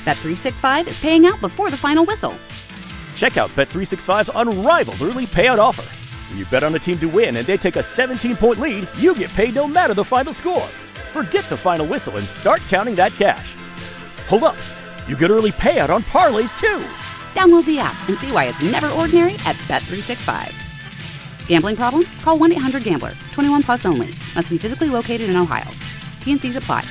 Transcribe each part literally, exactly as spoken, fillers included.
Bet three sixty-five is paying out before the final whistle. Check out Bet three sixty-five's unrivaled early payout offer. When you bet on a team to win and they take a seventeen-point lead, you get paid no matter the final score. Forget the final whistle and start counting that cash. Hold up. You get early payout on parlays, too. Download the app and see why it's never ordinary at Bet three sixty-five. Gambling problem? Call one eight hundred gambler. twenty-one plus only. Must be physically located in Ohio. T N Cs apply.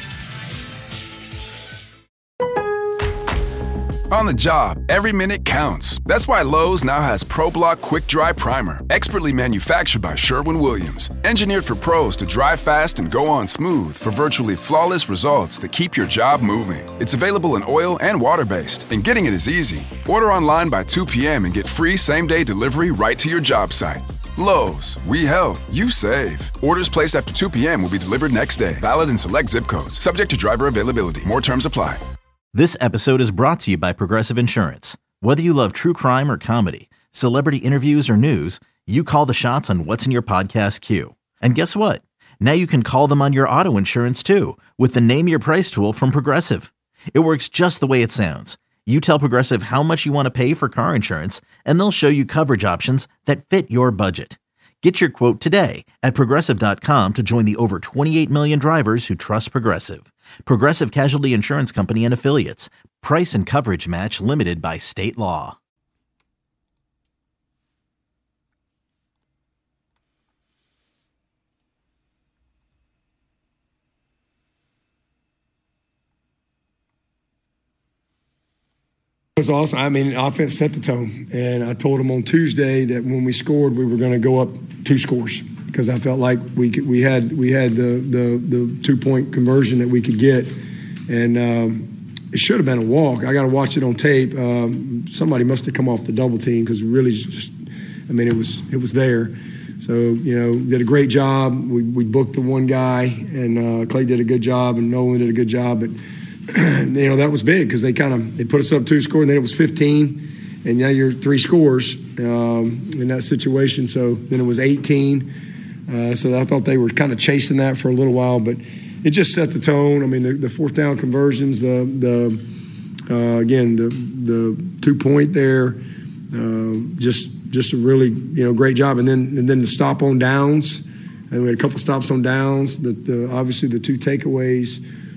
On the job, every minute counts. That's why Lowe's now has ProBlock Quick Dry Primer, expertly manufactured by Sherwin-Williams. Engineered for pros to dry fast and go on smooth for virtually flawless results that keep your job moving. It's available in oil and water-based, and getting it is easy. Order online by two p.m. and get free same-day delivery right to your job site. Lowe's, we help, you save. Orders placed after two p.m. will be delivered next day. Valid in select zip codes. Subject to driver availability. More terms apply. This episode is brought to you by Progressive Insurance. Whether you love true crime or comedy, celebrity interviews or news, you call the shots on what's in your podcast queue. And guess what? Now you can call them on your auto insurance too with the Name Your Price tool from Progressive. It works just the way it sounds. You tell Progressive how much you want to pay for car insurance, and they'll show you coverage options that fit your budget. Get your quote today at Progressive dot com to join the over twenty-eight million drivers who trust Progressive. Progressive Casualty Insurance Company and Affiliates. Price and coverage match limited by state law. It was awesome. I mean, offense set the tone. And I told them on Tuesday that when we scored, we were going to go up two scores because I felt like we could, we had we had the, the, the two-point conversion that we could get. And um, it should have been a walk. I got to watch it on tape. Um, somebody must have come off the double team because really just, I mean, it was it was there. So, you know, did a great job. We, we booked the one guy, and uh, Clay did a good job, and Nolan did a good job. But you know, that was big because they kind of they put us up two score, and then it was fifteen, and now you're three scores um, in that situation. So then it was eighteen. Uh, so I thought they were kind of chasing that for a little while, but it just set the tone. I mean, the, the fourth down conversions, the the uh, again the the two point there, uh, just just a really you know great job, and then and then the stop on downs, and we had a couple stops on downs. The, the obviously the two takeaways.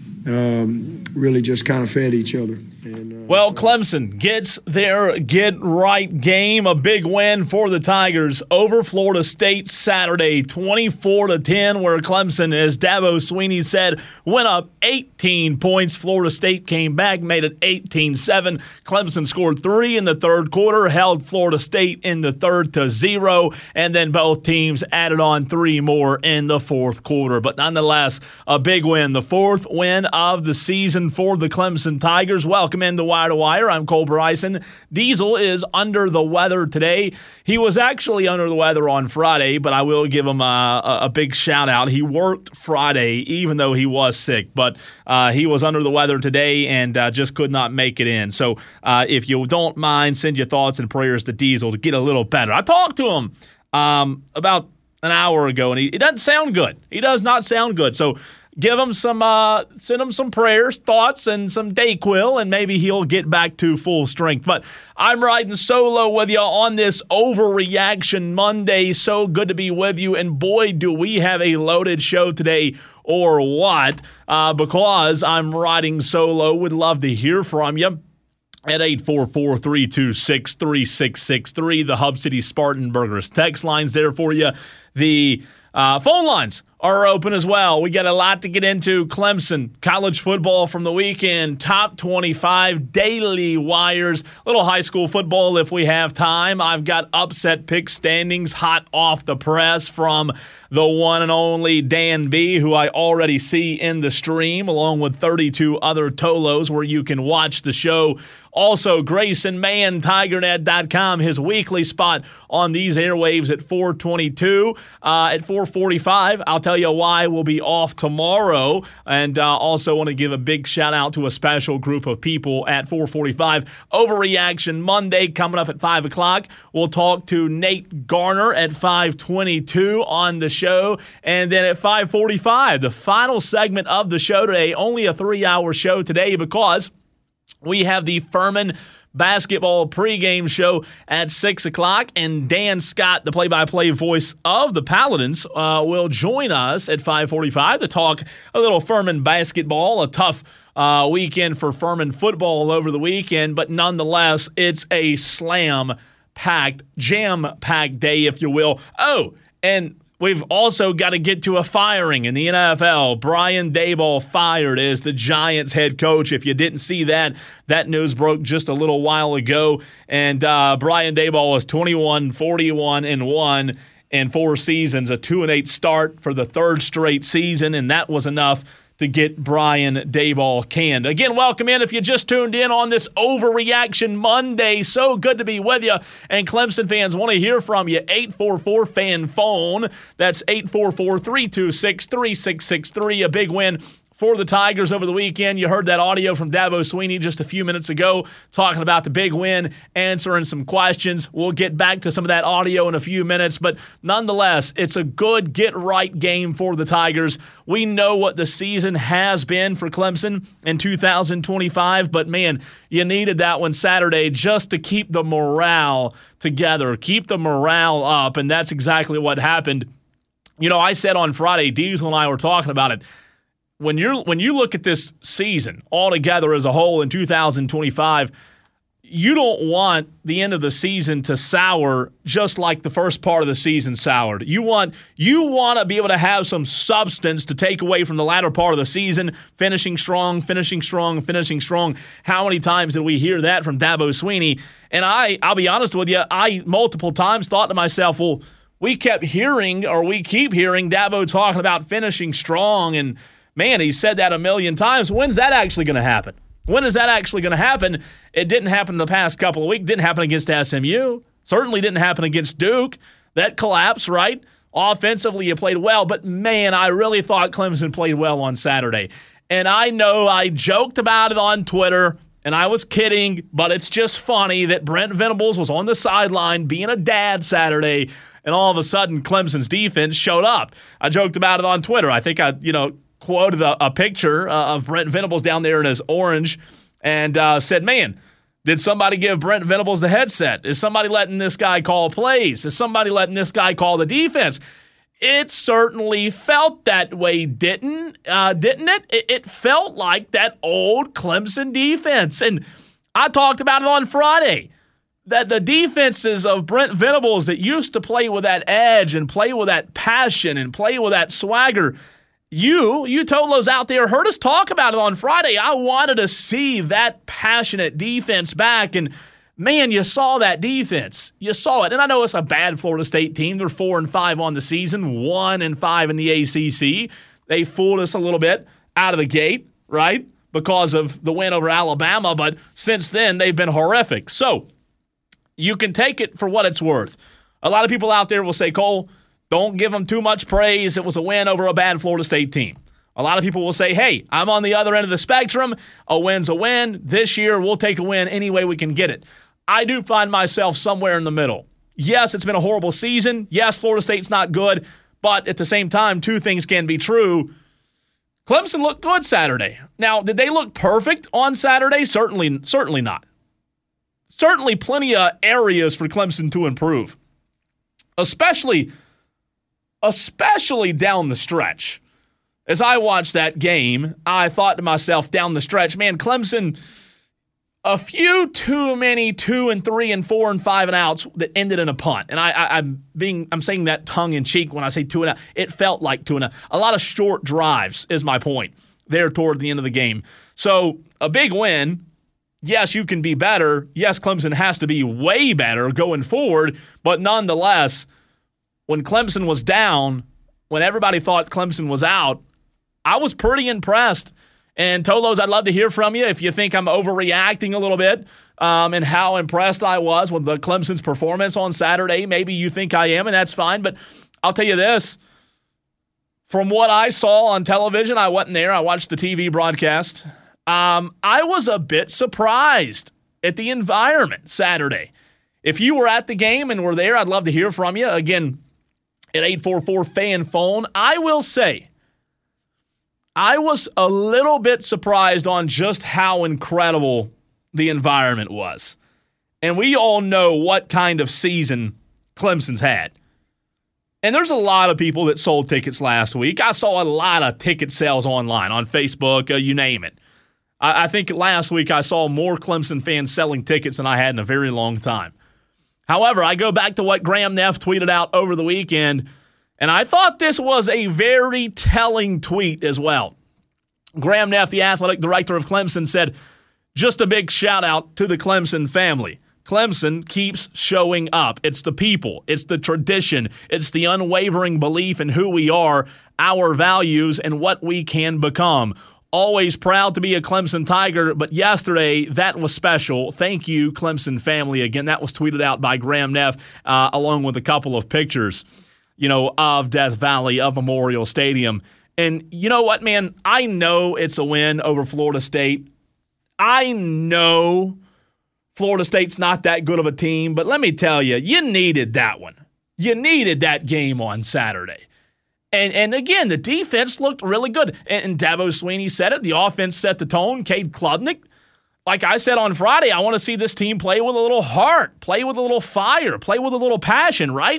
Um, really just kind of fed each other. And, uh, well, Clemson gets their get-right game, a big win for the Tigers over Florida State Saturday, twenty-four to ten, where Clemson, as Dabo Swinney said, went up eighteen points. Florida State came back, made it eighteen seven. Clemson scored three in the third quarter, held Florida State in the third to zero, and then both teams added on three more in the fourth quarter. But nonetheless, a big win, the fourth win of the season for the Clemson Tigers. Welcome into Wire to Wire. I'm Cole Bryson. Diesel is under the weather today. He was actually under the weather on Friday, but I will give him a, a, a big shout out. He worked Friday, even though he was sick, but uh, he was under the weather today and uh, just could not make it in. So uh, if you don't mind, send your thoughts and prayers to Diesel to get a little better. I talked to him um, about an hour ago, and he, it doesn't sound good. He does not sound good. So give him some, uh, send him some prayers, thoughts, and some Dayquil, and maybe he'll get back to full strength. But I'm riding solo with you on this Overreaction Monday. So good to be with you, and boy, do we have a loaded show today, or what? Uh, because I'm riding solo, would love to hear from you at eight four four, three two six, three six six three. The Hub City Spartan Burgers text line's there for you. The uh, phone lines are open as well. We got a lot to get into. Clemson, college football from the weekend, top twenty-five, daily wires, little high school football if we have time. I've got upset pick standings hot off the press from the one and only Dan B, who I already see in the stream, along with thirty-two other Tolos where you can watch the show. Also, Grayson Mann, Tiger Net dot com, his weekly spot on these airwaves at four twenty-two. Uh, at four forty-five, I'll tell you why we'll be off tomorrow. And uh, also want to give a big shout out to a special group of people at four forty-five. Overreaction Monday coming up at five o'clock. We'll talk to Nate Garner at five twenty-two on the show. And then at five forty-five, the final segment of the show today, only a three-hour show today because We have the Furman basketball pregame show at six o'clock, and Dan Scott, the play-by-play voice of the Paladins, uh, will join us at five forty-five to talk a little Furman basketball, a tough uh, weekend for Furman football over the weekend, but nonetheless, it's a slam-packed, jam-packed day, if you will. Oh, and we've also got to get to a firing in the N F L. Brian Daboll fired as the Giants head coach. If you didn't see that, that news broke just a little while ago. And uh, Brian Daboll was twenty-one, forty-one, and one in four seasons, a two and eight start for the third straight season, and that was enough to get Brian Daboll canned. Again, welcome in if you just tuned in on this Overreaction Monday. So good to be with you. And Clemson fans want to hear from you. eight four four fan phone. That's eight four four, three two six, three six six three. A big win for the Tigers over the weekend. You heard that audio from Dabo Swinney just a few minutes ago talking about the big win, answering some questions. We'll get back to some of that audio in a few minutes, but nonetheless, it's a good get-right game for the Tigers. We know what the season has been for Clemson in two thousand twenty-five, but man, you needed that one Saturday just to keep the morale together, keep the morale up, and that's exactly what happened. You know, I said on Friday, Diesel and I were talking about it, When you're when you look at this season altogether as a whole in two thousand twenty-five, you don't want the end of the season to sour just like the first part of the season soured. You want you want to be able to have some substance to take away from the latter part of the season, finishing strong, finishing strong, finishing strong. How many times did we hear that from Dabo Swinney? And I, I'll be honest with you, I multiple times thought to myself, well, we kept hearing or we keep hearing Dabo talking about finishing strong, and man, he said that a million times. When's that actually going to happen? When is that actually going to happen? It didn't happen the past couple of weeks. Didn't happen against S M U. Certainly didn't happen against Duke. That collapse, right? Offensively, you played well. But, man, I really thought Clemson played well on Saturday. And I know I joked about it on Twitter, and I was kidding, but it's just funny that Brent Venables was on the sideline being a dad Saturday, and all of a sudden Clemson's defense showed up. I joked about it on Twitter. I think I, you know, quoted a, a picture uh, of Brent Venables down there in his orange and uh, said, man, did somebody give Brent Venables the headset? Is somebody letting this guy call plays? Is somebody letting this guy call the defense? It certainly felt that way, didn't uh, didn't it? it? It felt like that old Clemson defense. And I talked about it on Friday, that the defenses of Brent Venables that used to play with that edge and play with that passion and play with that swagger, You, you Tolos out there, heard us talk about it on Friday. I wanted to see that passionate defense back, and man, you saw that defense. You saw it. And I know it's a bad Florida State team. They're four and five on the season, one and five in the A C C. They fooled us a little bit out of the gate, right? Because of the win over Alabama, but since then they've been horrific. So you can take it for what it's worth. A lot of people out there will say, Cole, don't give them too much praise. It was a win over a bad Florida State team. A lot of people will say, hey, I'm on the other end of the spectrum. A win's a win. This year, we'll take a win any way we can get it. I do find myself somewhere in the middle. Yes, it's been a horrible season. Yes, Florida State's not good. But at the same time, two things can be true. Clemson looked good Saturday. Now, did they look perfect on Saturday? Certainly, certainly not. Certainly plenty of areas for Clemson to improve. Especially... Especially down the stretch. As I watched that game, I thought to myself down the stretch, man, Clemson, a few too many two and three and four and five and outs that ended in a punt. And I, I, I'm being, I'm saying that tongue in cheek when I say two and out. It felt like two and out. A lot of short drives is my point there toward the end of the game. So a big win. Yes, you can be better. Yes, Clemson has to be way better going forward. But nonetheless, when Clemson was down, when everybody thought Clemson was out, I was pretty impressed. And Tolos, I'd love to hear from you if you think I'm overreacting a little bit um, and how impressed I was with the Clemson's performance on Saturday. Maybe you think I am, and that's fine. But I'll tell you this. From what I saw on television, I wasn't there. I watched the T V broadcast. Um, I was a bit surprised at the environment Saturday. If you were at the game and were there, I'd love to hear from you. Again, at eight four four fan phone, I will say, I was a little bit surprised on just how incredible the environment was. And we all know what kind of season Clemson's had. And there's a lot of people that sold tickets last week. I saw a lot of ticket sales online, on Facebook, uh, you name it. I, I think last week I saw more Clemson fans selling tickets than I had in a very long time. However, I go back to what Graham Neff tweeted out over the weekend, and I thought this was a very telling tweet as well. Graham Neff, the athletic director of Clemson, said, "Just a big shout out to the Clemson family. Clemson keeps showing up. It's the people. It's the tradition. It's the unwavering belief in who we are, our values, and what we can become. Always proud to be a Clemson Tiger, but yesterday, that was special. Thank you, Clemson family." Again, that was tweeted out by Graham Neff, uh, along with a couple of pictures, you know, of Death Valley, of Memorial Stadium. And you know what, man? I know it's a win over Florida State. I know Florida State's not that good of a team, but let me tell you, you needed that one. You needed that game on Saturday. And and again, the defense looked really good. And, and Dabo Swinney said it. The offense set the tone. Cade Klubnik, like I said on Friday, I want to see this team play with a little heart, play with a little fire, play with a little passion, right?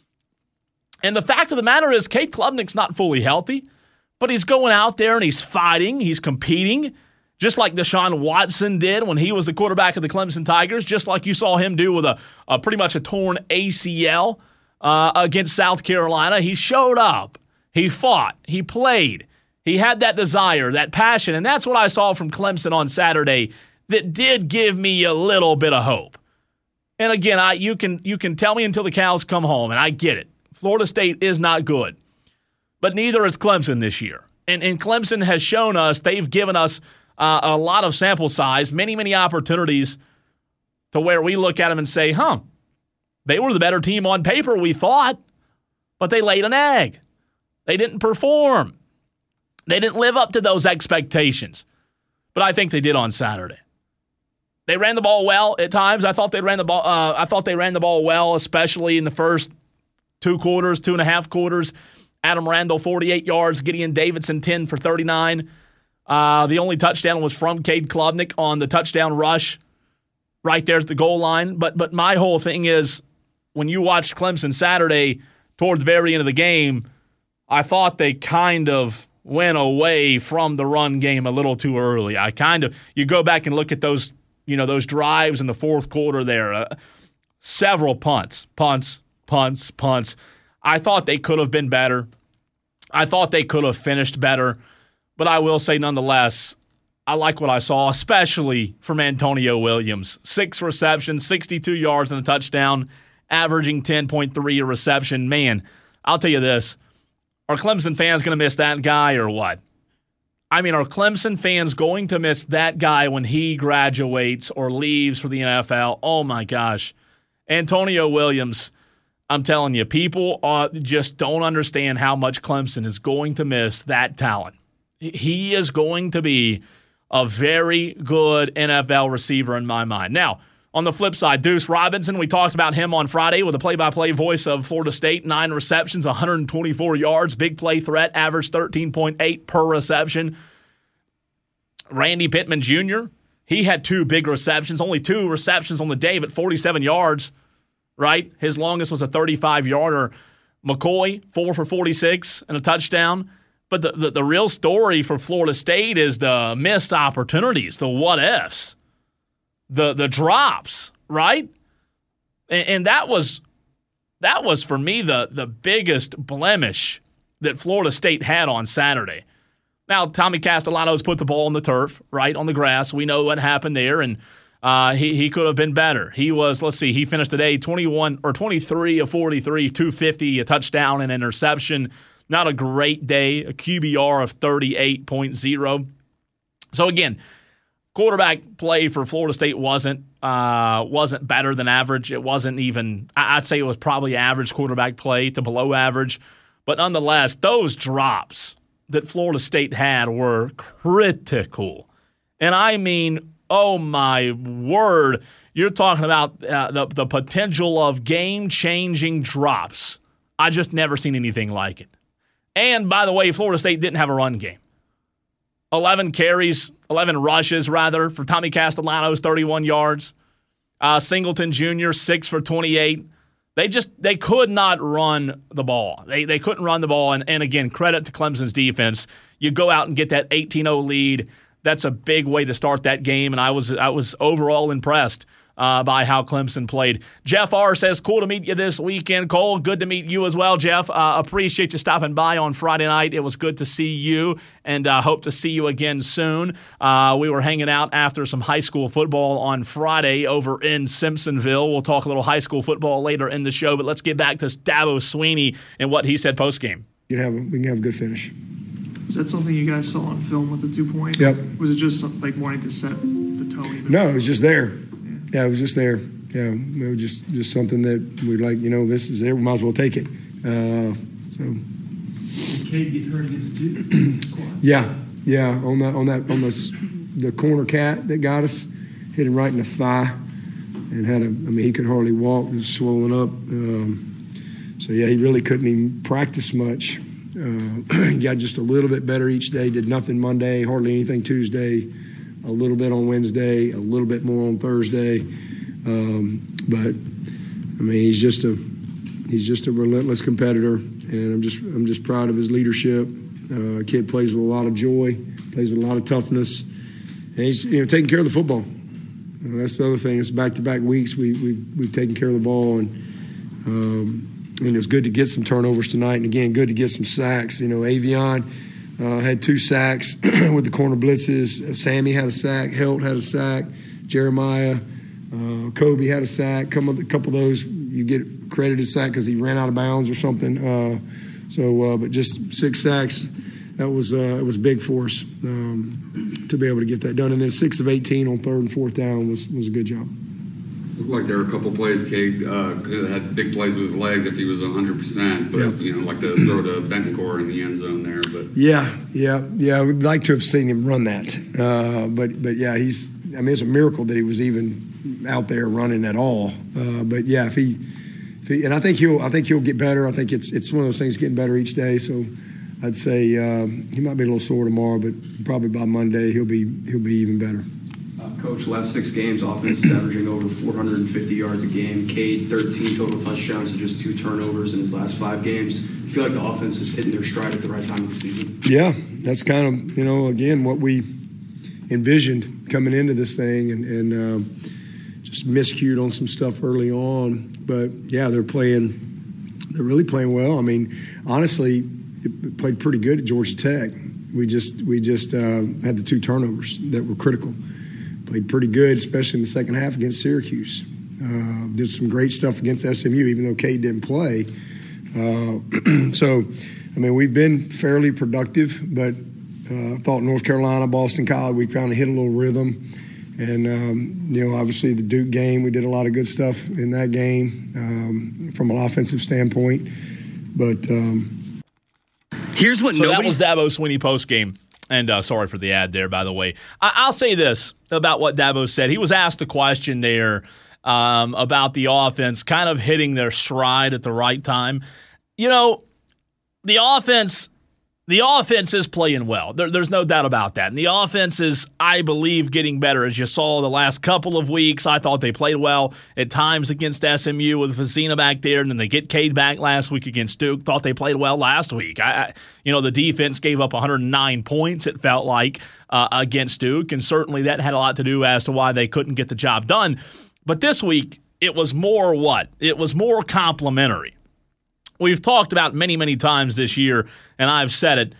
And the fact of the matter is, Cade Klubnik's not fully healthy, but he's going out there and he's fighting, he's competing, just like Deshaun Watson did when he was the quarterback of the Clemson Tigers, just like you saw him do with a, a pretty much a torn A C L uh, against South Carolina. He showed up. He fought. He played. He had that desire, that passion, and that's what I saw from Clemson on Saturday that did give me a little bit of hope. And again, I you can you can tell me until the cows come home, and I get it. Florida State is not good, but neither is Clemson this year. And, and Clemson has shown us, they've given us Uh, a lot of sample size, many, many opportunities to where we look at them and say, huh, they were the better team on paper, we thought, but they laid an egg. They didn't perform. They didn't live up to those expectations. But I think they did on Saturday. They ran the ball well at times. I thought they ran the ball. Uh, I thought they ran the ball well, especially in the first two quarters, two and a half quarters. Adam Randall, forty-eight yards. Gideon Davidson, ten for thirty-nine. Uh, the only touchdown was from Cade Klubnik on the touchdown rush right there at the goal line. But but my whole thing is, when you watched Clemson Saturday towards the very end of the game, I thought they kind of went away from the run game a little too early. I kind of, you go back and look at those, you know, those drives in the fourth quarter there, uh, several punts, punts, punts, punts. I thought they could have been better. I thought they could have finished better. But I will say, nonetheless, I like what I saw, especially from Antonio Williams. Six receptions, sixty-two yards and a touchdown, averaging ten point three a reception. Man, I'll tell you this. Are Clemson fans going to miss that guy or what? I mean, are Clemson fans going to miss that guy when he graduates or leaves for the N F L? Oh, my gosh. Antonio Williams, I'm telling you, people uh, just don't understand how much Clemson is going to miss that talent. He is going to be a very good N F L receiver in my mind. Now, on the flip side, Deuce Robinson, we talked about him on Friday with a play-by-play voice of Florida State. Nine receptions, one hundred twenty-four yards, big play threat, average thirteen point eight per reception. Randy Pittman Junior, he had two big receptions, only two receptions on the day, but forty-seven yards, right? His longest was a thirty-five-yarder. McCoy, four for forty-six and a touchdown. But the, the, the real story for Florida State is the missed opportunities, the what-ifs, the the drops, right? And, and that was that was for me the, the biggest blemish that Florida State had on Saturday. Now, Tommy Castellanos put the ball on the turf, right, on the grass. We know what happened there, and uh, he, he could have been better. He was, let's see, he finished today twenty-one or twenty-three of forty-three, two fifty, a touchdown, and interception. Not a great day, a Q B R of thirty-eight point oh. So again, quarterback play for Florida State wasn't uh, wasn't better than average. It wasn't even, I'd say it was probably average quarterback play to below average. But nonetheless, those drops that Florida State had were critical. And I mean, oh my word, you're talking about uh, the, the potential of game-changing drops. I just never seen anything like it. And, by the way, Florida State didn't have a run game. eleven carries, eleven rushes, rather, for Tommy Castellanos, thirty-one yards. Uh, Singleton Junior, six for twenty-eight. They just they could not run the ball. They they couldn't run the ball. And, and again, credit to Clemson's defense. You go out and get that eighteen oh lead. That's a big way to start that game, and I was I was overall impressed uh, by how Clemson played. Jeff R. says, cool to meet you this weekend. Cole, good to meet you as well, Jeff. Uh, appreciate you stopping by on Friday night. It was good to see you, and uh, hope to see you again soon. Uh, we were hanging out after some high school football on Friday over in Simpsonville. We'll talk a little high school football later in the show, but let's get back to Dabo Swinney and what he said postgame. You can have a, we can have a good finish. Was that something you guys saw on film with the two-point? Yep. Was it just like wanting to set the tone? Even no, it was just there. Yeah. yeah, it was just there. Yeah, it was just, just something that we like, you know, this is there, we might as well take it. Uh, so. Did Cade get hurt against Duke? yeah, yeah, on that, on that, on the, the corner cat that got us, hit him right in the thigh and had a, I mean, he could hardly walk, he was swollen up. Um, so, yeah, he really couldn't even practice much. Uh, he got just a little bit better each day, did nothing Monday, hardly anything Tuesday, a little bit on Wednesday, a little bit more on Thursday. Um, but, I mean, he's just a he's just a relentless competitor, and I'm just I'm just proud of his leadership. Uh, kid plays with a lot of joy, plays with a lot of toughness, and he's you know taking care of the football. You know, that's the other thing. It's back-to-back weeks. We, we, we've taken care of the ball, and um, I mean, it was good to get some turnovers tonight, and again, good to get some sacks. You know, Avion uh, had two sacks with the corner blitzes. Sammy had a sack. Helt had a sack. Jeremiah, uh, Kobe had a sack. Come a couple of those, you get credited sack because he ran out of bounds or something. Uh, so, uh, but just six sacks, that was uh, it was big for us um, to be able to get that done. And then six of eighteen on third and fourth down was was a good job. Looked like there were a couple plays Cade uh, could have had big plays with his legs if he was one hundred percent, but, yep. you know, like the throw to Bentoncourt in the end zone there. But Yeah, yeah, yeah. We'd like to have seen him run that. Uh, but, but yeah, he's – I mean, it's a miracle that he was even out there running at all. Uh, but, yeah, if he, if he – and I think he'll I think he'll get better. I think it's it's one of those things getting better each day. So I'd say um, he might be a little sore tomorrow, but probably by Monday he'll be he'll be even better. Coach, last six games, offense is averaging over four hundred fifty yards a game. Cade, thirteen total touchdowns and just two turnovers in his last five games. You feel like the offense is hitting their stride at the right time of the season? Yeah, that's kind of, you know, again, what we envisioned coming into this thing, and, and um, just miscued on some stuff early on. But, yeah, they're playing, they're really playing well. I mean, honestly, it played pretty good at Georgia Tech. We just, we just uh, had the two turnovers that were critical. Played pretty good, especially in the second half against Syracuse. Uh, did some great stuff against S M U, even though Cade didn't play. Uh, so, I mean, we've been fairly productive, but I uh, thought North Carolina, Boston College, we kind of hit a little rhythm. And, um, you know, obviously the Duke game, we did a lot of good stuff in that game um, from an offensive standpoint. But um, here's what so that was Dabo Swinney post game. And uh, sorry for the ad there, by the way. I- I'll say this about what Dabo said. He was asked a question there um, about the offense kind of hitting their stride at the right time. You know, the offense the offense is playing well. There, there's no doubt about that. And the offense is, I believe, getting better. As you saw the last couple of weeks, I thought they played well at times against S M U with Vecina back there, and then they get Cade back last week against Duke. Thought they played well last week. I, I you know, the defense gave up one hundred nine points, it felt like, uh, against Duke, and certainly that had a lot to do as to why they couldn't get the job done. But this week, it was more what? It was more complimentary. We've talked about many, many times this year, and I've said it.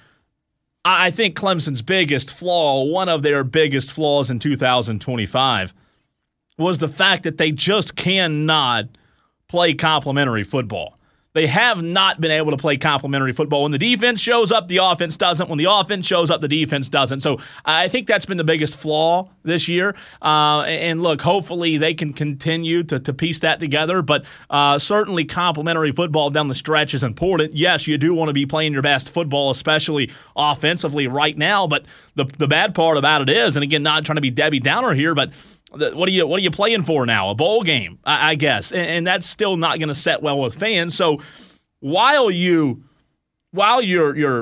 I think Clemson's biggest flaw, one of their biggest flaws in two thousand twenty-five, was the fact that they just cannot play complementary football. They have not been able to play complementary football. When the defense shows up, the offense doesn't. When the offense shows up, the defense doesn't. So I think that's been the biggest flaw this year. Uh, and look, hopefully they can continue to, to piece that together. But uh, certainly complementary football down the stretch is important. Yes, you do want to be playing your best football, especially offensively right now. But the the bad part about it is, and again, not trying to be Debbie Downer here, but What are you What are you playing for now? A bowl game, I, I guess, and, and that's still not going to set well with fans. So while you, while you're you're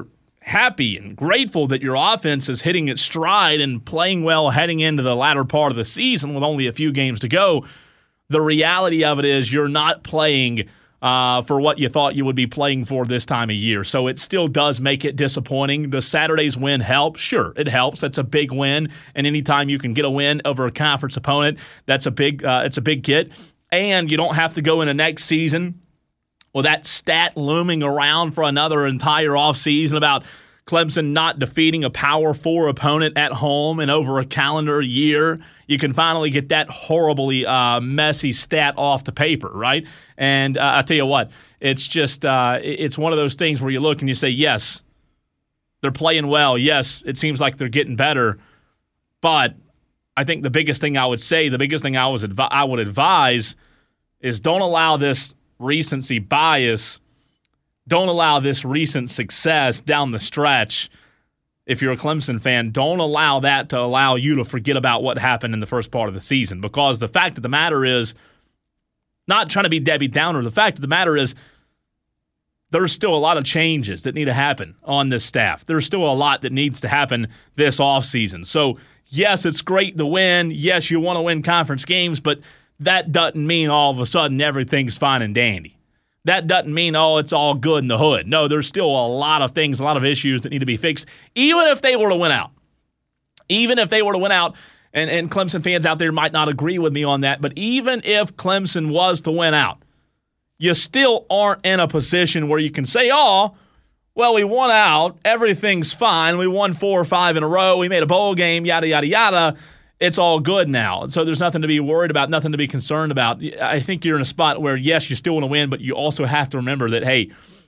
happy and grateful that your offense is hitting its stride and playing well heading into the latter part of the season with only a few games to go. The reality of it is you're not playing uh, for what you thought you would be playing for this time of year. So it still does make it disappointing. The Saturday's win helps. Sure, it helps. That's a big win. And anytime you can get a win over a conference opponent, that's a big, uh, it's a big get. And you don't have to go into next season with that stat looming around for another entire offseason about Clemson not defeating a Power Four opponent at home in over a calendar year. You can finally get that horribly uh, messy stat off the paper, right? And uh, I tell you what, it's just uh, it's one of those things where you look and you say, yes, they're playing well. Yes, it seems like they're getting better. But I think the biggest thing I would say, the biggest thing I was advi- I would advise is don't allow this recency bias, don't allow this recent success down the stretch. If you're a Clemson fan, don't allow that to allow you to forget about what happened in the first part of the season. Because the fact of the matter is, not trying to be Debbie Downer, the fact of the matter is there's still a lot of changes that need to happen on this staff. There's still a lot that needs to happen this offseason. So, yes, it's great to win. Yes, you want to win conference games, but that doesn't mean all of a sudden everything's fine and dandy. That doesn't mean, oh, it's all good in the hood. No, there's still a lot of things, a lot of issues that need to be fixed, even if they were to win out. Even if they were to win out, and, and Clemson fans out there might not agree with me on that, but even if Clemson was to win out, you still aren't in a position where you can say, oh, well, we won out, everything's fine, we won four or five in a row, we made a bowl game, yada, yada, yada. It's all good now. So there's nothing to be worried about, nothing to be concerned about. I think you're in a spot where, yes, you still want to win, but you also have to remember that, hey,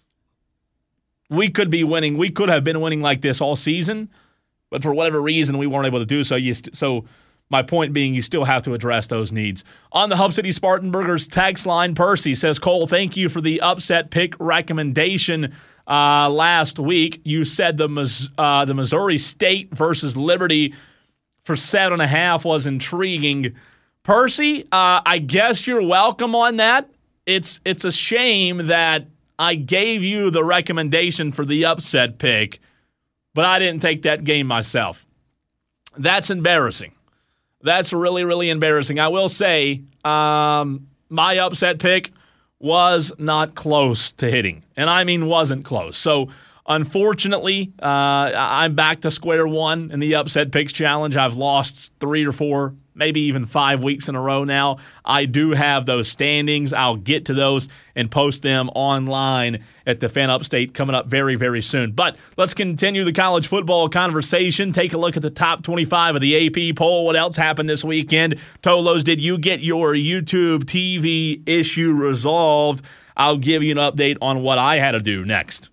we could be winning. We could have been winning like this all season, but for whatever reason, we weren't able to do so. You st- so my point being, you still have to address those needs. On the Hub City Spartanburgers text line, Percy says, Cole, thank you for the upset pick recommendation uh, last week. You said the, uh, the Missouri State versus Liberty for seven and a half was intriguing. Percy, uh, I guess you're welcome on that. It's it's a shame that I gave you the recommendation for the upset pick, but I didn't take that game myself. That's embarrassing. That's really, really embarrassing. I will say um, my upset pick was not close to hitting, and I mean wasn't close. So unfortunately, uh, I'm back to square one in the Upset Picks Challenge. I've lost three or four, maybe even five weeks in a row now. I do have those standings. I'll get to those and post them online at the Fan Upstate coming up very, very soon. But let's continue the college football conversation. Take a look at the top twenty-five of the A P poll. What else happened this weekend? Tolos, did you get your YouTube T V issue resolved? I'll give you an update on what I had to do next.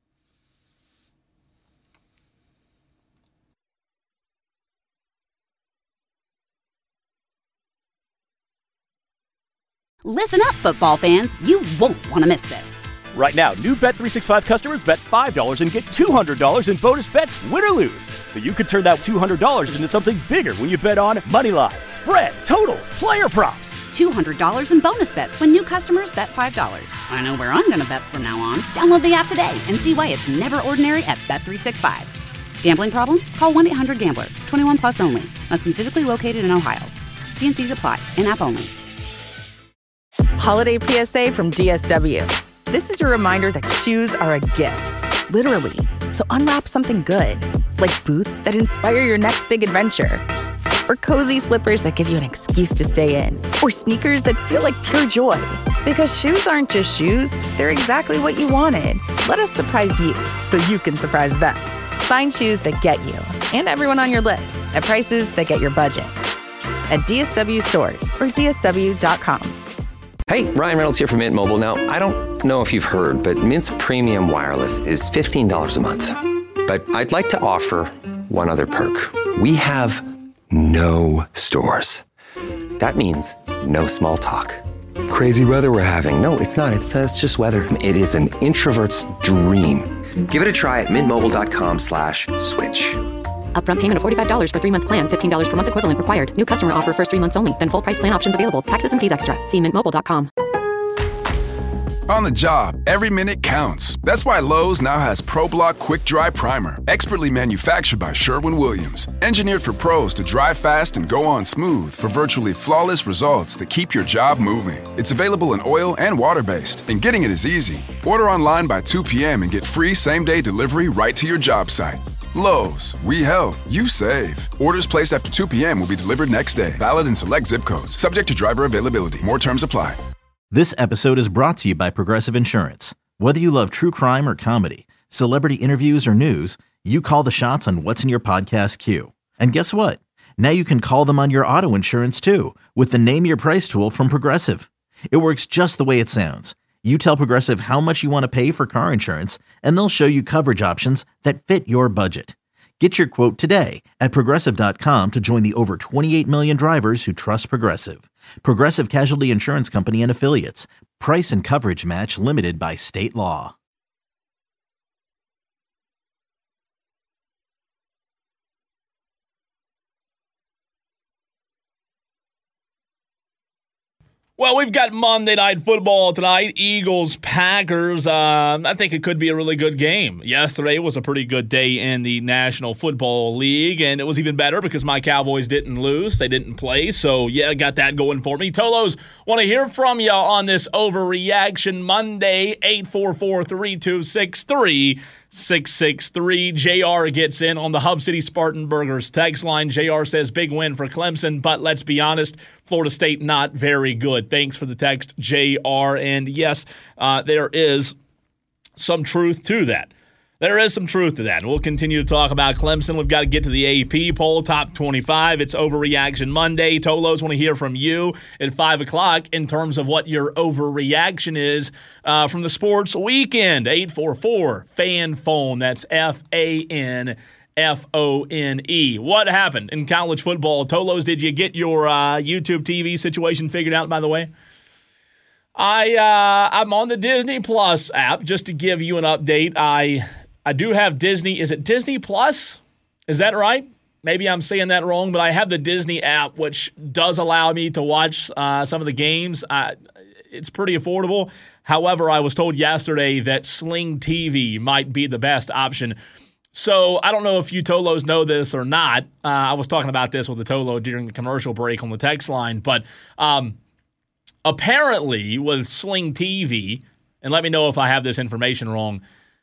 Listen up, football fans. You won't want to miss this. Right now, new Bet three sixty-five customers bet five dollars and get two hundred dollars in bonus bets, win or lose. So you could turn that two hundred dollars into something bigger when you bet on money line, spread, totals, player props. two hundred dollars in bonus bets when new customers bet five dollars. I know where I'm going to bet from now on. Download the app today and see why it's never ordinary at Bet three sixty-five. Gambling problem? Call one eight hundred gambler. twenty-one plus only. Must be physically located in Ohio. T N Cs apply. In-app only. Holiday P S A from D S W. This is your reminder that shoes are a gift, literally. So unwrap something good, like boots that inspire your next big adventure, or cozy slippers that give you an excuse to stay in, or sneakers that feel like pure joy. Because shoes aren't just shoes, they're exactly what you wanted. Let us surprise you so you can surprise them. Find shoes that get you and everyone on your list at prices that get your budget. At D S W stores or D S W dot com. Hey, Ryan Reynolds here from Mint Mobile. Now, I don't know if you've heard, but Mint's premium wireless is fifteen dollars a month. But I'd like to offer one other perk. We have no stores. That means no small talk. Crazy weather we're having. No, it's not. It's, uh, it's just weather. It is an introvert's dream. Give it a try at mintmobile.com slash switch. Upfront payment of forty-five dollars for three-month plan, fifteen dollars per month equivalent required. New customer offer first three months only, then full price plan options available. Taxes and fees extra. See mint mobile dot com. On the job, every minute counts. That's why Lowe's now has ProBlock Quick Dry Primer, expertly manufactured by Sherwin-Williams. Engineered for pros to dry fast and go on smooth for virtually flawless results that keep your job moving. It's available in oil and water-based, and getting it is easy. Order online by two p.m. and get free same-day delivery right to your job site. Lowe's, we help, you save. Orders placed after two p.m. will be delivered next day. Valid in select zip codes. Subject to driver availability. More terms apply. This episode is brought to you by Progressive Insurance. Whether you love true crime or comedy, celebrity interviews or news, you call the shots on what's in your podcast queue. And guess what? Now you can call them on your auto insurance too with the Name Your Price tool from Progressive. It works just the way it sounds. You tell Progressive how much you want to pay for car insurance, and they'll show you coverage options that fit your budget. Get your quote today at Progressive dot com to join the over twenty-eight million drivers who trust Progressive. Progressive Casualty Insurance Company and Affiliates. Price and coverage match limited by state law. Well, we've got Monday Night Football tonight. Eagles, Packers. Uh, I think it could be a really good game. Yesterday was a pretty good day in the National Football League, and it was even better because my Cowboys didn't lose. They didn't play, so yeah, got that going for me. Tolos, want to hear from you on this Overreaction Monday, eight four four, three two six, three six six three. J R gets in on the Hub City Spartanburgers text line. J R says, big win for Clemson, but let's be honest, Florida State not very good. Thanks for the text, J R. And yes, uh, there is some truth to that. There is some truth to that. We'll continue to talk about Clemson. We've got to get to the A P poll, top twenty-five. It's Overreaction Monday. Tolos, want to hear from you at five o'clock in terms of what your overreaction is uh, from the sports weekend. eight four four, fan phone. That's F A N F O N E. What happened in college football? Tolos, did you get your uh, YouTube T V situation figured out, by the way? I, uh, I'm on the Disney Plus app. Just to give you an update, I... I do have Disney. Is it Disney Plus? Is that right? Maybe I'm saying that wrong, but I have the Disney app, which does allow me to watch uh, some of the games. Uh, it's pretty affordable. However, I was told yesterday that Sling T V might be the best option. So I don't know if you Tolos know this or not. Uh, I was talking about this with the Tolo during the commercial break on the text line, but um, apparently with Sling T V, and let me know if I have this information wrong,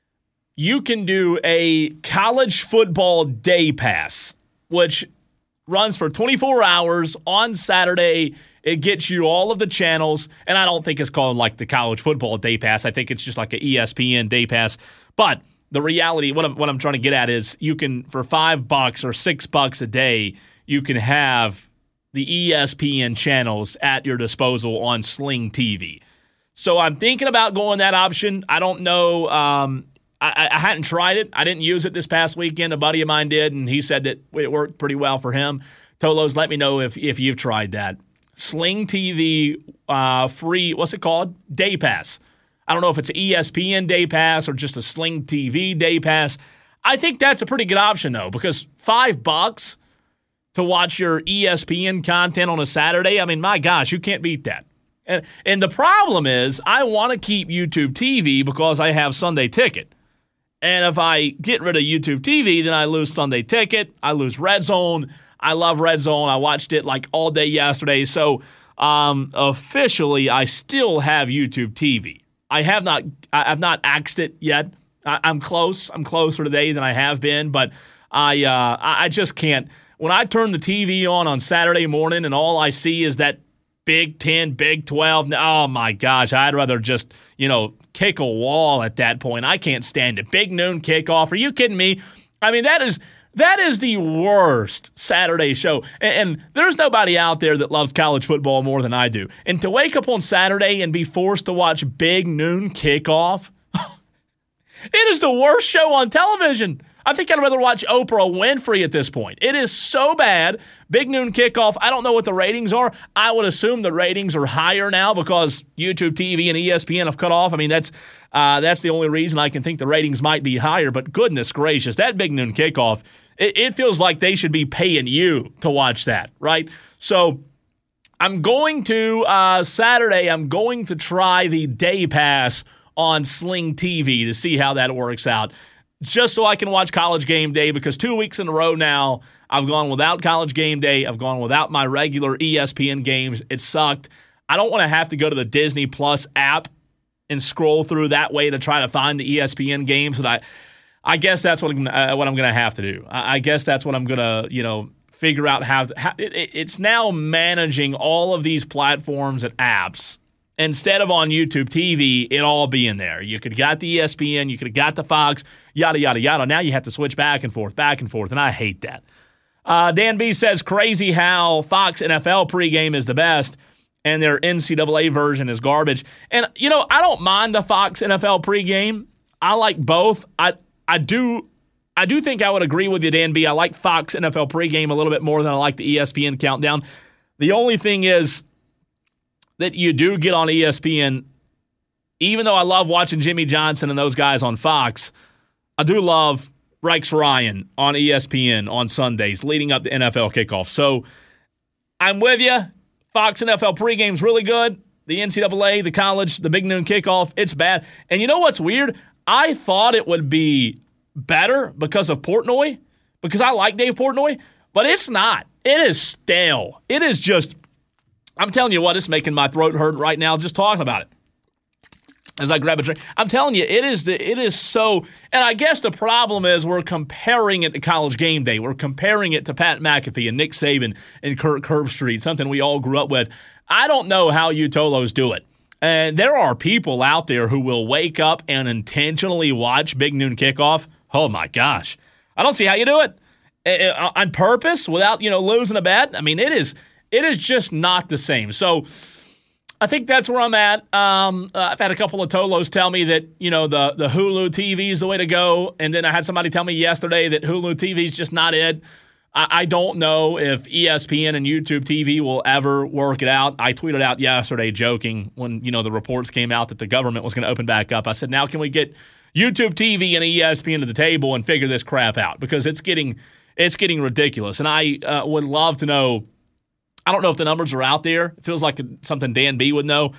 you can do a college football day pass, which runs for twenty-four hours on Saturday. It gets you all of the channels, and I don't think it's called like the college football day pass. I think it's just like an E S P N day pass. But the reality, what I'm, what I'm trying to get at is you can, for five bucks or six bucks a day, you can have the E S P N channels at your disposal on Sling T V. So I'm thinking about going that option. I don't know. Um, I, I hadn't tried it. I didn't use it this past weekend. A buddy of mine did, and he said that it worked pretty well for him. Tolos, let me know if, if you've tried that. Sling T V uh, free, what's it called? Day Pass. I don't know if it's an E S P N Day Pass or just a Sling T V Day Pass. I think that's a pretty good option, though, because five bucks to watch your E S P N content on a Saturday, I mean, my gosh, you can't beat that. And, and the problem is I want to keep YouTube T V because I have Sunday Ticket. And if I get rid of YouTube T V, then I lose Sunday Ticket. I lose Red Zone. I love Red Zone. I watched it like all day yesterday. So um, officially, I still have YouTube T V. I have not. I've not axed it yet. I, I'm close. I'm closer today than I have been. But I. Uh, I just can't. When I turn the T V on on Saturday morning and all I see is that Big Ten, Big twelve. Oh, my gosh. I'd rather just, you know, kick a wall at that point. I can't stand it. Big noon kickoff. Are you kidding me? I mean, that is that is the worst Saturday show. And, and there's nobody out there that loves college football more than I do. And to wake up on Saturday and be forced to watch Big Noon Kickoff, it is the worst show on television. I think I'd rather watch Oprah Winfrey at this point. It is so bad. Big Noon Kickoff, I don't know what the ratings are. I would assume the ratings are higher now because YouTube T V and E S P N have cut off. I mean, that's uh, that's the only reason I can think the ratings might be higher. But goodness gracious, that Big Noon Kickoff, it, it feels like they should be paying you to watch that, right? So I'm going to, uh, Saturday, I'm going to try the day pass on Sling T V to see how that works out, just so I can watch College Game Day, because two weeks in a row now, I've gone without College Game Day. I've gone without my regular E S P N games. It sucked. I don't want to have to go to the Disney Plus app and scroll through that way to try to find the E S P N games. But I, I guess that's what I'm, uh, what I'm going to have to do. I, I guess that's what I'm going to, you know, figure out how, to, how it, it's now managing all of these platforms and apps. Instead of on YouTube T V, it all be in there. You could have got the E S P N, you could have got the Fox, yada, yada, yada. Now you have to switch back and forth, back and forth, and I hate that. Uh, Dan B says, crazy how Fox N F L pregame is the best and their N C double A version is garbage. And, you know, I don't mind the Fox N F L pregame. I like both. I I do I do think I would agree with you, Dan B. I like Fox N F L pregame a little bit more than I like the E S P N countdown. The only thing is that you do get on E S P N, even though I love watching Jimmy Johnson and those guys on Fox, I do love Rex Ryan on E S P N on Sundays leading up to N F L kickoff. So I'm with you. Fox N F L pregame's really good. The N C double A, the college, the big noon kickoff, it's bad. And you know what's weird? I thought it would be better because of Portnoy, because I like Dave Portnoy, but it's not. It is stale. It is just, I'm telling you what, it's making my throat hurt right now just talking about it. As I grab a drink, I'm telling you, it is the, it is so, and I guess the problem is we're comparing it to College Game Day. We're comparing it to Pat McAfee and Nick Saban and Kirk Herbstreit, something we all grew up with. I don't know how you Tolos do it. And there are people out there who will wake up and intentionally watch Big Noon Kickoff. Oh my gosh. I don't see how you do it. Uh, on purpose, without, you know, losing a bet. I mean, it is it is just not the same. So I think that's where I'm at. Um, uh, I've had a couple of Tolos tell me that, you know, the, the Hulu T V is the way to go. And then I had somebody tell me yesterday that Hulu T V is just not it. I, I don't know if E S P N and YouTube T V will ever work it out. I tweeted out yesterday joking when, you know, the reports came out that the government was going to open back up. I said, now can we get YouTube T V and E S P N to the table and figure this crap out? Because it's getting it's getting ridiculous. And I uh, would love to know, I don't know if the numbers are out there. It feels like something Dan B would know.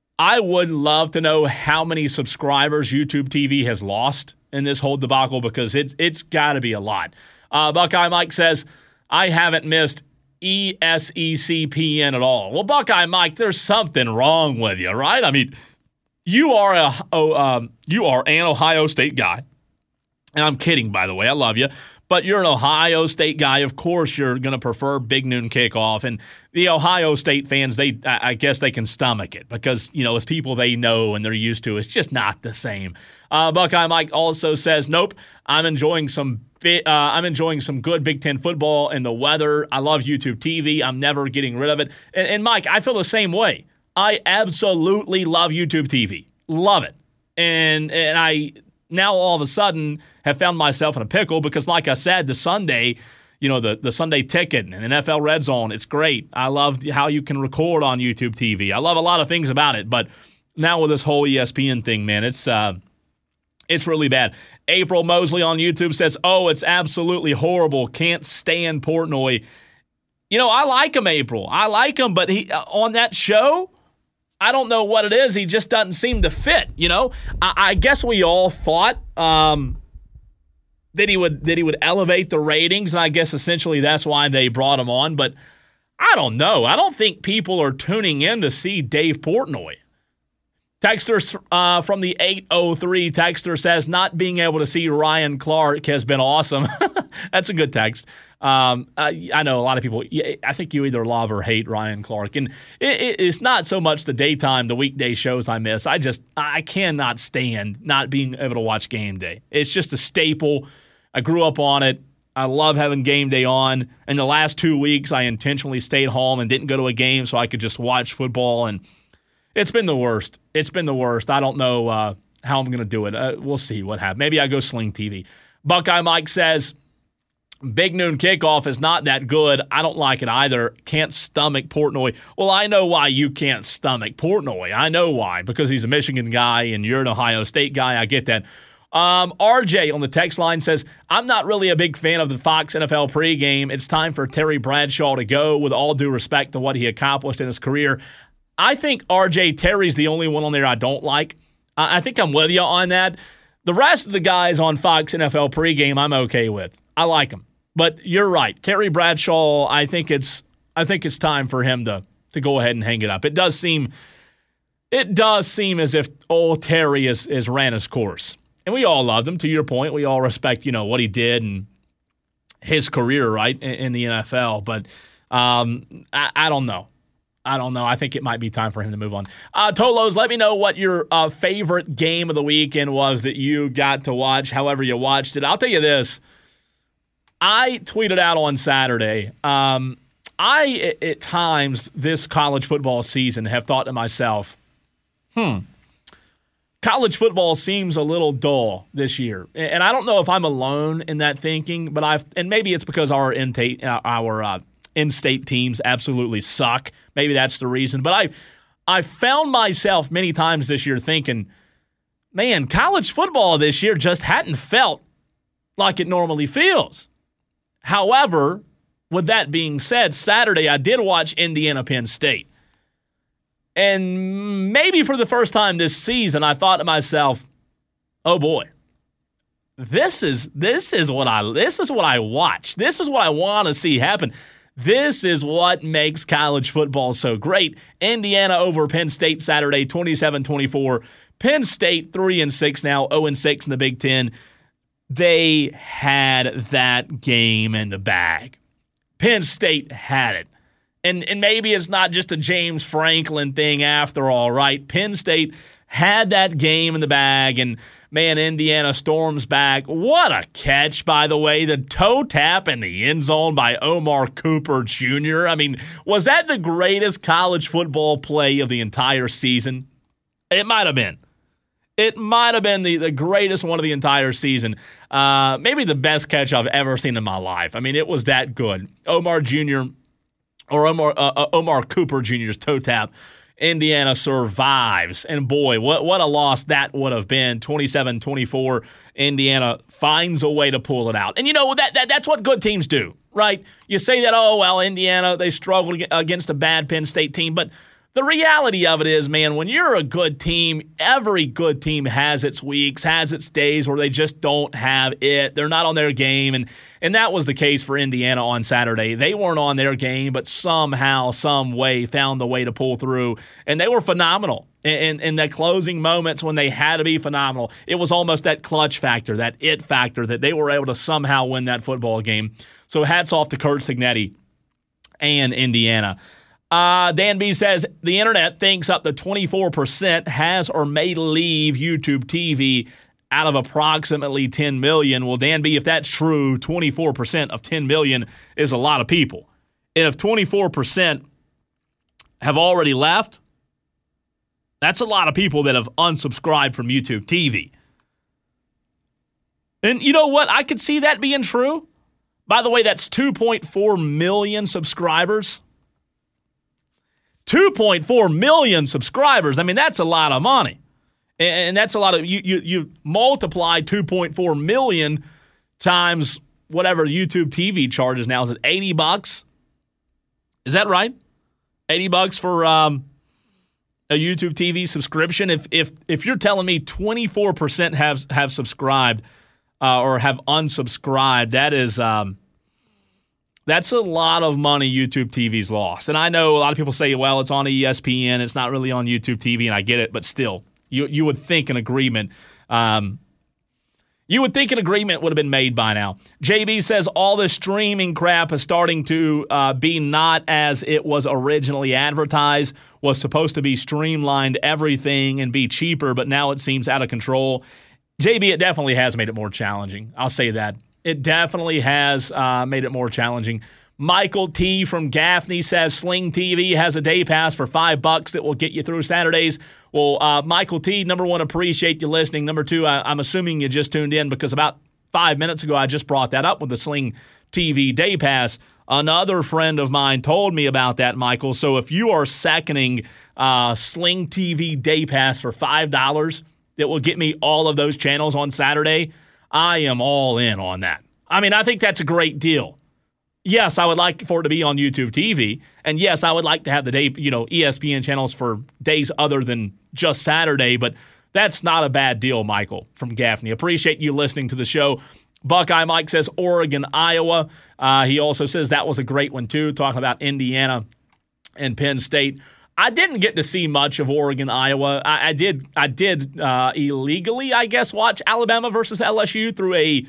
I would love to know how many subscribers YouTube T V has lost in this whole debacle, because it's it's got to be a lot. Uh, Buckeye Mike says, I haven't missed E S E C P N at all. Well, Buckeye Mike, there's something wrong with you, right? I mean, you are a oh, um, you are an Ohio State guy. And I'm kidding, by the way. I love you. But you're an Ohio State guy. Of course, you're going to prefer Big Noon Kickoff. And the Ohio State fans, they I guess they can stomach it because, you know, it's people they know and they're used to. It's just not the same. Uh, Buckeye Mike also says, nope, I'm enjoying some uh, I'm enjoying some good Big Ten football and the weather. I love YouTube T V. I'm never getting rid of it. And, and Mike, I feel the same way. I absolutely love YouTube T V. Love it. And and I now all of a sudden have found myself in a pickle because, like I said, the Sunday, you know, the, the Sunday Ticket and N F L Red Zone, it's great. I love how you can record on YouTube T V. I love a lot of things about it, but now with this whole E S P N thing, man, it's uh, it's really bad. April Mosley on YouTube says, oh, it's absolutely horrible. Can't stand Portnoy. You know, I like him, April. I like him, but he uh, on that show, I don't know what it is. He just doesn't seem to fit, you know? I, I guess we all thought um, that he would that he would elevate the ratings, and I guess essentially that's why they brought him on. But I don't know. I don't think people are tuning in to see Dave Portnoy. Texter uh, from the eight oh three texter says, not being able to see Ryan Clark has been awesome. That's a good text. Um, I, I know a lot of people, I think you either love or hate Ryan Clark. And it, it's not so much the daytime, the weekday shows I miss. I just, I cannot stand not being able to watch Game Day. It's just a staple. I grew up on it. I love having Game Day on. In the last two weeks, I intentionally stayed home and didn't go to a game so I could just watch football, and it's been the worst. It's been the worst. I don't know uh, how I'm going to do it. Uh, we'll see what happens. Maybe I go Sling T V. Buckeye Mike says, Big Noon Kickoff is not that good. I don't like it either. Can't stomach Portnoy. Well, I know why you can't stomach Portnoy. I know why. Because he's a Michigan guy and you're an Ohio State guy. I get that. Um, R J on the text line says, I'm not really a big fan of the Fox N F L pregame. It's time for Terry Bradshaw to go, with all due respect to what he accomplished in his career. I think R J Terry's the only one on there I don't like. I, I think I'm with you on that. The rest of the guys on Fox N F L pregame, I'm okay with. I like them. But you're right. Terry Bradshaw, I think it's I think it's time for him to, to go ahead and hang it up. It does seem it does seem as if old Terry is, is ran his course. And we all loved him, to your point. We all respect, you know, what he did and his career, right, in, in the N F L. But um, I, I don't know. I don't know. I think it might be time for him to move on. Uh, Tolos, let me know what your uh, favorite game of the weekend was that you got to watch, however you watched it. I'll tell you this. I tweeted out on Saturday, um, I, at, at times this college football season, have thought to myself, hmm, college football seems a little dull this year. And I don't know if I'm alone in that thinking, but I've, and maybe it's because our in-state, our uh, in-state teams absolutely suck. Maybe that's the reason. But I, I found myself many times this year thinking, man, college football this year just hadn't felt like it normally feels. However, with that being said, Saturday I did watch Indiana Penn State. And maybe for the first time this season, I thought to myself, oh boy, this is this is what I this is what I watch. This is what I want to see happen. This is what makes college football so great. Indiana over Penn State Saturday, twenty-seven twenty-four. Penn State three and six now, oh and six in the Big Ten. They had that game in the bag. Penn State had it. And and maybe it's not just a James Franklin thing after all, right? Penn State had that game in the bag, and, man, Indiana storms back. What a catch, by the way. The toe tap in the end zone by Omar Cooper Junior I mean, was that the greatest college football play of the entire season? It might have been. It might have been the, the greatest one of the entire season. Uh, maybe the best catch I've ever seen in my life. I mean, it was that good. Omar Junior or Omar, uh, Omar Cooper Junior's toe tap. Indiana survives. And boy, what, what a loss that would have been. twenty-seven twenty-four. Indiana finds a way to pull it out. And you know, that, that that's what good teams do, right? You say that, oh, well, Indiana, they struggled against a bad Penn State team. But the reality of it is, man, when you're a good team, every good team has its weeks, has its days where they just don't have it. They're not on their game, and and that was the case for Indiana on Saturday. They weren't on their game, but somehow, some way, found the way to pull through, and they were phenomenal. In, in the closing moments when they had to be phenomenal, it was almost that clutch factor, that it factor, that they were able to somehow win that football game. So hats off to Curt Cignetti and Indiana. Uh, Dan B says, the internet thinks up to twenty-four percent has or may leave YouTube T V out of approximately ten million. Well, Dan B, if that's true, twenty-four percent of ten million is a lot of people. And if twenty-four percent have already left, that's a lot of people that have unsubscribed from YouTube T V. And you know what? I could see that being true. By the way, that's two point four million subscribers. two point four million subscribers. I mean, that's a lot of money. And that's a lot of, you you, you multiply two point four million times whatever YouTube T V charges now. Is it eighty bucks? Is that right? eighty bucks for um, a YouTube T V subscription. If if if you're telling me twenty-four percent have have subscribed uh, or have unsubscribed, that is um, that's a lot of money YouTube T V's lost. And I know a lot of people say, well, it's on E S P N, it's not really on YouTube T V, and I get it, but still, you you would think an agreement um, you would think an agreement would have been made by now. J B says all this streaming crap is starting to uh, be not as it was originally advertised, was supposed to be streamlined everything and be cheaper, but now it seems out of control. J B, it definitely has made it more challenging. I'll say that. It definitely has uh, made it more challenging. Michael T. from Gaffney says Sling T V has a day pass for five bucks that will get you through Saturdays. Well, uh, Michael T., number one, appreciate you listening. Number two, I, I'm assuming you just tuned in because about five minutes ago I just brought that up with the Sling T V day pass. Another friend of mine told me about that, Michael. So if you are seconding uh, Sling T V day pass for five dollars, that will get me all of those channels on Saturday, I am all in on that. I mean, I think that's a great deal. Yes, I would like for it to be on YouTube T V, and yes, I would like to have the day, you know, E S P N channels for days other than just Saturday, but that's not a bad deal, Michael from Gaffney. Appreciate you listening to the show. Buckeye Mike says Oregon, Iowa. Uh, he also says that was a great one, too, talking about Indiana and Penn State. I didn't get to see much of Oregon, Iowa. I, I did I did uh, illegally, I guess, watch Alabama versus L S U through a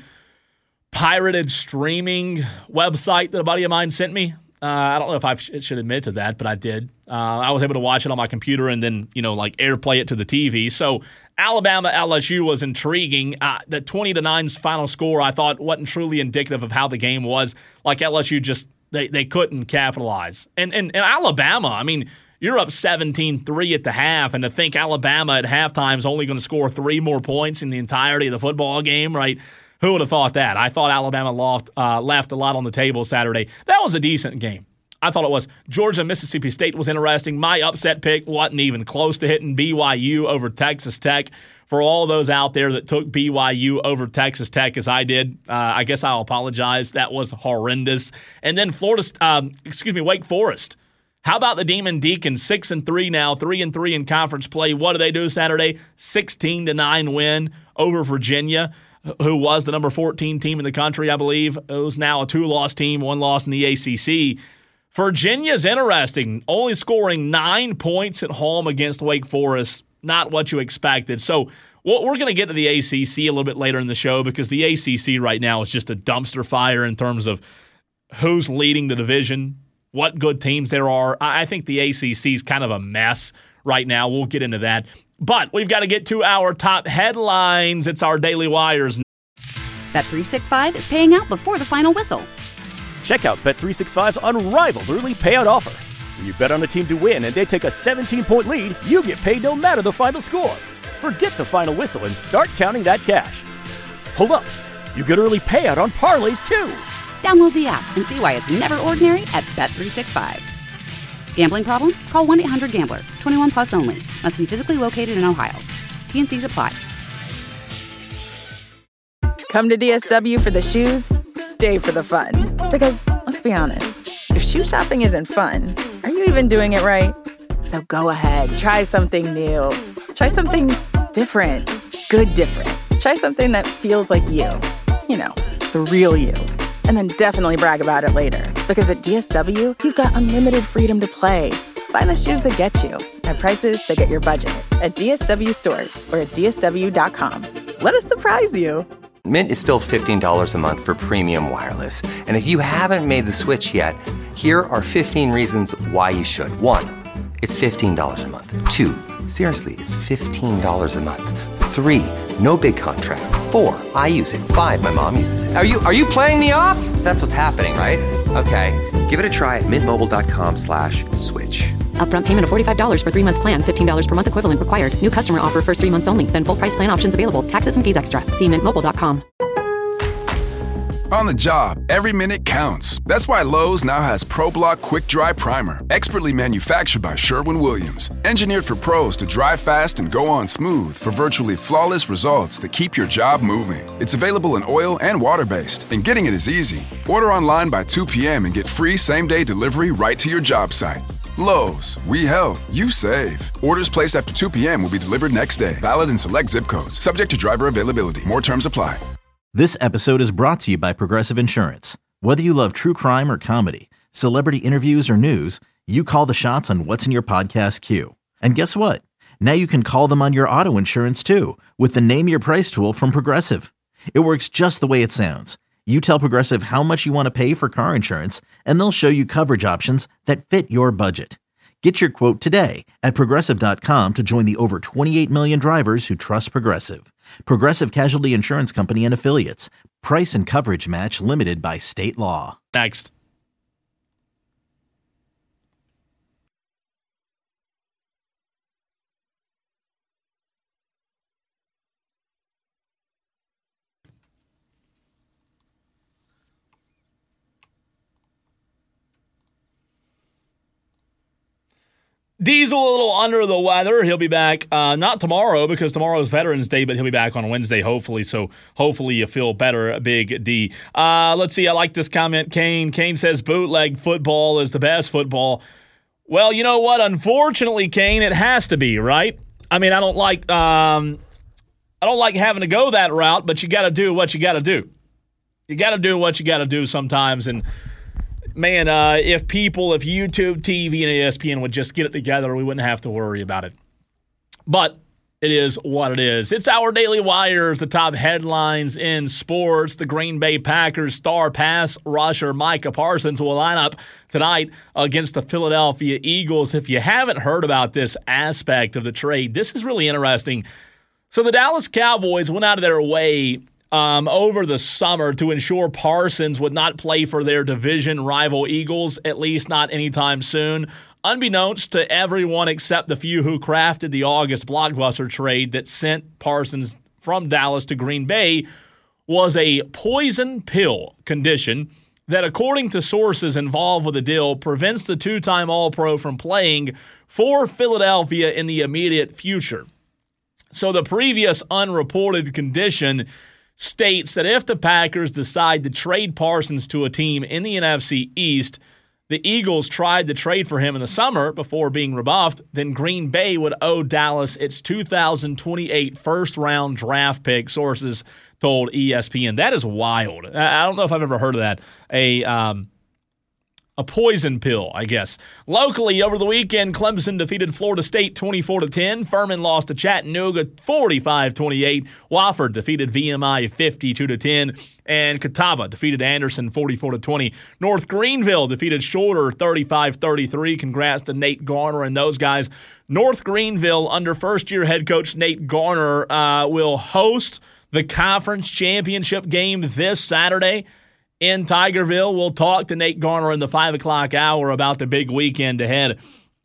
pirated streaming website that a buddy of mine sent me. Uh, I don't know if I should admit to that, but I did. Uh, I was able to watch it on my computer and then, you know, like airplay it to the T V. So Alabama L S U was intriguing. Uh, the twenty to nine's final score, I thought, wasn't truly indicative of how the game was. Like L S U just, they, they couldn't capitalize. And, and, and Alabama, I mean, you're up seventeen three at the half, and to think Alabama at halftime is only going to score three more points in the entirety of the football game, right? Who would have thought that? I thought Alabama lost, uh, left a lot on the table Saturday. That was a decent game. I thought it was. Georgia, Mississippi State was interesting. My upset pick wasn't even close to hitting B Y U over Texas Tech. For all those out there that took B Y U over Texas Tech as I did, uh, I guess I'll apologize. That was horrendous. And then Florida, um, excuse me, Wake Forest. How about the Demon Deacons? Six and three now, three and three in conference play. What do they do Saturday? Sixteen to nine win over Virginia, who was the number fourteen team in the country, I believe. It was now a two-loss team, one loss in the A C C. Virginia's interesting, only scoring nine points at home against Wake Forest. Not what you expected. So we're going to get to the A C C a little bit later in the show because the A C C right now is just a dumpster fire in terms of who's leading the division, what good teams there are. I think the A C C is kind of a mess right now. We'll get into that. But we've got to get to our top headlines. It's our Daily Wires. Bet three sixty-five is paying out before the final whistle. Check out Bet three sixty-five's unrivaled early payout offer. When you bet on a team to win and they take a seventeen-point lead, you get paid no matter the final score. Forget the final whistle and start counting that cash. Hold up. You get early payout on parlays, too. Download the app and see why it's never ordinary at Bet three sixty-five. Gambling problem? Call one eight hundred gambler. twenty-one plus only. Must be physically located in Ohio. T N Cs apply. Come to D S W for the shoes, stay for the fun. Because, let's be honest, if shoe shopping isn't fun, are you even doing it right? So go ahead, try something new. Try something different. Good different. Try something that feels like you. You know, the real you. And then definitely brag about it later. Because at D S W, you've got unlimited freedom to play. Find the shoes that get you at prices that get your budget at D S W stores or at D S W dot com. Let us surprise you. Mint is still fifteen dollars a month for premium wireless. And if you haven't made the switch yet, here are fifteen reasons why you should. One, it's fifteen dollars a month. Two, seriously, it's fifteen dollars a month. Three, no big contracts. Four, I use it. Five, my mom uses it. Are you are you playing me off? That's what's happening, right? Okay, give it a try at mintmobile.com slash switch. Upfront payment of forty-five dollars for three-month plan, fifteen dollars per month equivalent required. New customer offer first three months only. Then full price plan options available. Taxes and fees extra. See mint mobile dot com. On the job, every minute counts. That's why Lowe's now has ProBlock Quick Dry Primer, expertly manufactured by Sherwin-Williams. Engineered for pros to dry fast and go on smooth for virtually flawless results that keep your job moving. It's available in oil and water-based, and getting it is easy. Order online by two p.m. and get free same-day delivery right to your job site. Lowe's, we help, you save. Orders placed after two p.m. will be delivered next day. Valid in select zip codes. Subject to driver availability. More terms apply. This episode is brought to you by Progressive Insurance. Whether you love true crime or comedy, celebrity interviews or news, you call the shots on what's in your podcast queue. And guess what? Now you can call them on your auto insurance too with the Name Your Price tool from Progressive. It works just the way it sounds. You tell Progressive how much you want to pay for car insurance, and they'll show you coverage options that fit your budget. Get your quote today at Progressive dot com to join the over twenty-eight million drivers who trust Progressive. Progressive Casualty Insurance Company and Affiliates. Price and coverage match limited by state law. Next. Diesel a little under the weather. He'll be back uh, not tomorrow because tomorrow is Veterans Day, but he'll be back on Wednesday, hopefully. So hopefully you feel better, Big D. Uh, let's see. I like this comment. Kane. Kane says bootleg football is the best football. Well, you know what? Unfortunately, Kane, it has to be, right? I mean, I don't like um, I don't like having to go that route, but you got to do what you got to do. You got to do what you got to do sometimes, and man, uh, if people, if YouTube, T V, and E S P N would just get it together, we wouldn't have to worry about it. But it is what it is. It's our Daily Wires, the top headlines in sports. The Green Bay Packers star pass rusher Micah Parsons will line up tonight against the Philadelphia Eagles. If you haven't heard about this aspect of the trade, this is really interesting. So the Dallas Cowboys went out of their way Um, over the summer to ensure Parsons would not play for their division rival Eagles, at least not anytime soon, unbeknownst to everyone except the few who crafted the August blockbuster trade that sent Parsons from Dallas to Green Bay was a poison pill condition that, according to sources involved with the deal, prevents the two-time All-Pro from playing for Philadelphia in the immediate future. So the previous unreported condition states that if the Packers decide to trade Parsons to a team in the N F C East, the Eagles tried to trade for him in the summer before being rebuffed, then Green Bay would owe Dallas its two thousand twenty-eight first-round draft pick, sources told E S P N. That is wild. I don't know if I've ever heard of that. A um, a poison pill, I guess. Locally, over the weekend, Clemson defeated Florida State twenty-four to ten. Furman lost to Chattanooga forty-five twenty-eight. Wofford defeated V M I fifty-two to ten. And Catawba defeated Anderson forty-four to twenty. North Greenville defeated Shorter thirty-five thirty-three. Congrats to Nate Garner and those guys. North Greenville, under first-year head coach Nate Garner, uh, will host the conference championship game this Saturday in Tigerville. We'll talk to Nate Garner in the five o'clock hour about the big weekend ahead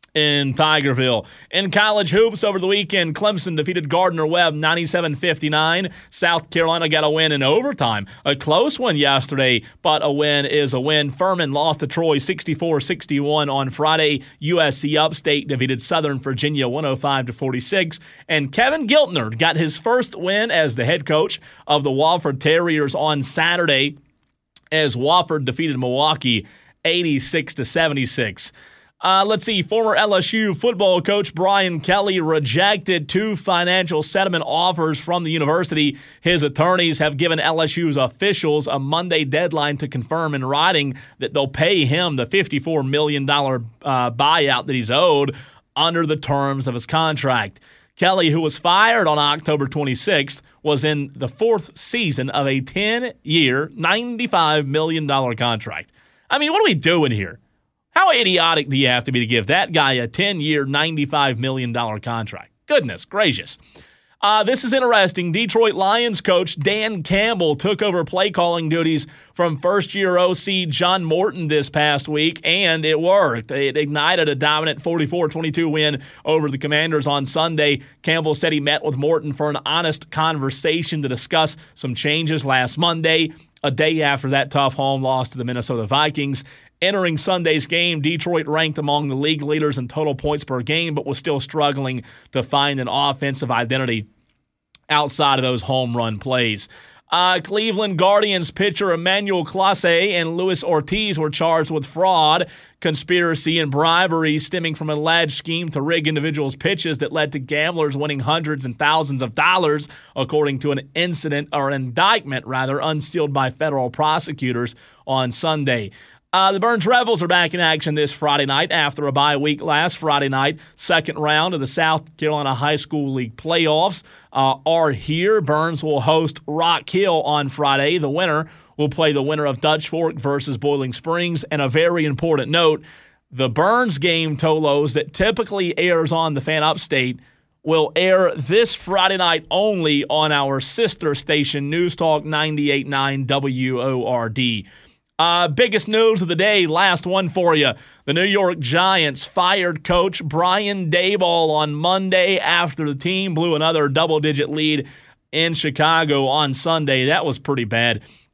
in Tigerville. In college hoops over the weekend, Clemson defeated Gardner-Webb ninety-seven fifty-nine. South Carolina got a win in overtime. A close one yesterday, but a win is a win. Furman lost to Troy sixty-four sixty-one on Friday. U S C Upstate defeated Southern Virginia one oh five to forty-six. And Kevin Giltner got his first win as the head coach of the Wofford Terriers on Saturday, as Wofford defeated Milwaukee eighty-six to seventy-six. Uh, let's see, former L S U football coach Brian Kelly rejected two financial settlement offers from the university. His attorneys have given L S U's officials a Monday deadline to confirm in writing that they'll pay him the fifty-four million dollars uh, buyout that he's owed under the terms of his contract. Kelly, who was fired on October twenty-sixth, was in the fourth season of a ten-year, ninety-five million dollars contract. I mean, what are we doing here? How idiotic do you have to be to give that guy a ten-year, ninety-five million dollars contract? Goodness gracious. Uh, this is interesting. Detroit Lions coach Dan Campbell took over play calling duties from first-year O C John Morton this past week, and it worked. It ignited a dominant forty-four twenty-two win over the Commanders on Sunday. Campbell said he met with Morton for an honest conversation to discuss some changes last Monday, a day after that tough home loss to the Minnesota Vikings. Entering Sunday's game, Detroit ranked among the league leaders in total points per game, but was still struggling to find an offensive identity outside of those home run plays. Uh, Cleveland Guardians pitcher Emmanuel Clase and Luis Ortiz were charged with fraud, conspiracy, and bribery stemming from an alleged scheme to rig individuals' pitches that led to gamblers winning hundreds and thousands of dollars, according to an incident or an indictment, rather, unsealed by federal prosecutors on Sunday. Uh, the Burns Rebels are back in action this Friday night after a bye week last Friday night. Second round of the South Carolina High School League playoffs uh, are here. Burns will host Rock Hill on Friday. The winner will play the winner of Dutch Fork versus Boiling Springs. And a very important note, the Burns game, Tolos, that typically airs on the Fan Upstate will air this Friday night only on our sister station, News Talk ninety-eight point nine W O R D. Uh, biggest news of the day, last one for you. The New York Giants fired coach Brian Daboll on Monday after the team blew another double-digit lead in Chicago on Sunday. That was pretty bad.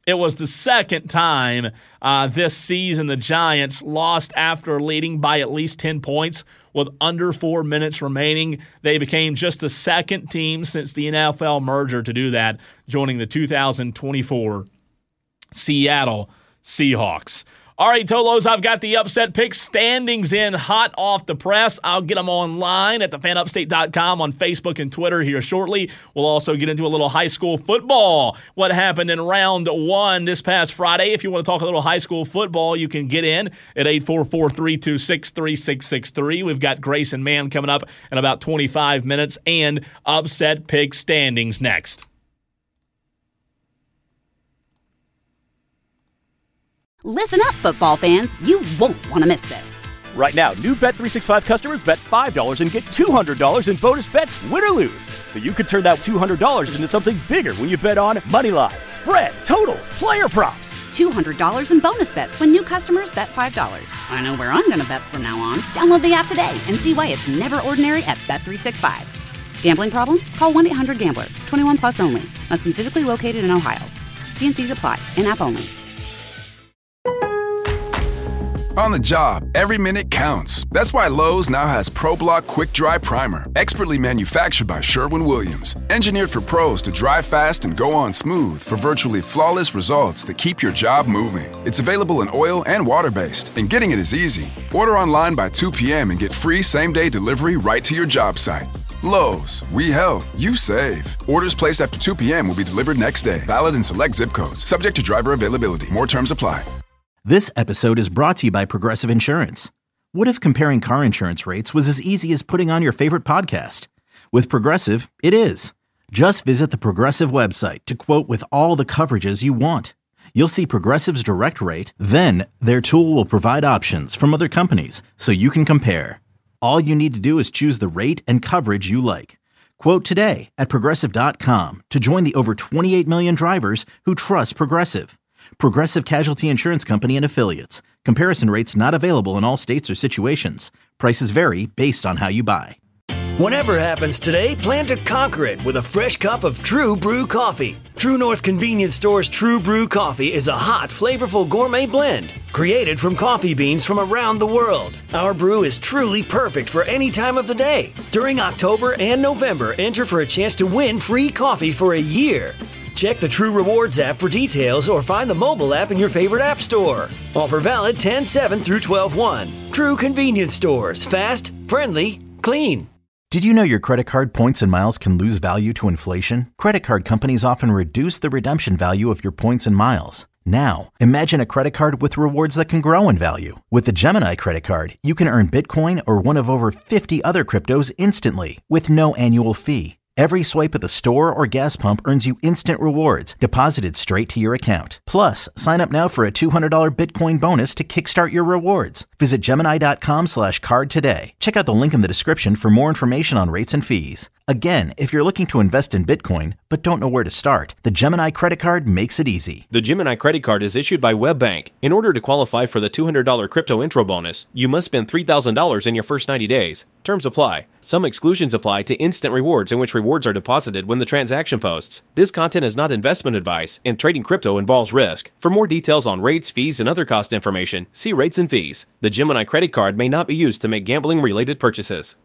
It was the second time uh, this season the Giants lost after leading by at least ten points with under four minutes remaining. They became just the second team since the N F L merger to do that, joining the two thousand twenty-four Seattle Seahawks. All right, Tolos, I've got the upset pick standings in hot off the press. I'll get them online at the fan upstate dot com on Facebook and Twitter here shortly. We'll also get into a little high school football. What happened in round one this past Friday. If you want to talk a little high school football, you can get in at eight four four, three two six, three six six three. We've got Grayson Mann coming up in about twenty-five minutes and upset pick standings next. Listen up, football fans. You won't want to miss this. Right now, new Bet three sixty-five customers bet five dollars and get two hundred dollars in bonus bets, win or lose. So you could turn that two hundred dollars into something bigger when you bet on money line, spread, totals, player props. two hundred dollars in bonus bets when new customers bet five dollars. I know where I'm going to bet from now on. Download the app today and see why it's never ordinary at Bet three sixty-five. Gambling problem? Call one eight hundred gambler. twenty-one plus only. Must be physically located in Ohio. T and C's apply. In-app only. On the job, every minute counts. That's why Lowe's now has ProBlock Quick Dry Primer, expertly manufactured by Sherwin-Williams. Engineered for pros to dry fast and go on smooth for virtually flawless results that keep your job moving. It's available in oil and water-based, and getting it is easy. Order online by two p.m. and get free same-day delivery right to your job site. Lowe's, we help, you save. Orders placed after two p.m. will be delivered next day. Valid in select zip codes. Subject to driver availability. More terms apply. This episode is brought to you by Progressive Insurance. What if comparing car insurance rates was as easy as putting on your favorite podcast? With Progressive, it is. Just visit the Progressive website to quote with all the coverages you want. You'll see Progressive's direct rate, then their tool will provide options from other companies so you can compare. All you need to do is choose the rate and coverage you like. Quote today at Progressive dot com to join the over twenty-eight million drivers who trust Progressive. Progressive Casualty Insurance Company and Affiliates. Comparison rates not available in all states or situations. Prices vary based on how you buy. Whatever happens today, plan to conquer it with a fresh cup of True Brew coffee. True North Convenience Store's True Brew coffee is a hot, flavorful gourmet blend created from coffee beans from around the world. Our brew is truly perfect for any time of the day. During October and November, enter for a chance to win free coffee for a year. Check the True Rewards app for details or find the mobile app in your favorite app store. Offer valid ten seven through twelve one. True Convenience Stores. Fast, friendly, clean. Did you know your credit card points and miles can lose value to inflation? Credit card companies often reduce the redemption value of your points and miles. Now, imagine a credit card with rewards that can grow in value. With the Gemini credit card, you can earn Bitcoin or one of over fifty other cryptos instantly with no annual fee. Every swipe at the store or gas pump earns you instant rewards deposited straight to your account. Plus, sign up now for a two hundred dollars Bitcoin bonus to kickstart your rewards. Visit Gemini.com slash card today. Check out the link in the description for more information on rates and fees. Again, if you're looking to invest in Bitcoin but don't know where to start, the Gemini credit card makes it easy. The Gemini credit card is issued by WebBank. In order to qualify for the two hundred dollars crypto intro bonus, you must spend three thousand dollars in your first ninety days. Terms apply. Some exclusions apply to instant rewards in which rewards are deposited when the transaction posts. This content is not investment advice, and trading crypto involves risk. For more details on rates, fees, and other cost information, see rates and fees. The Gemini credit card may not be used to make gambling-related purchases.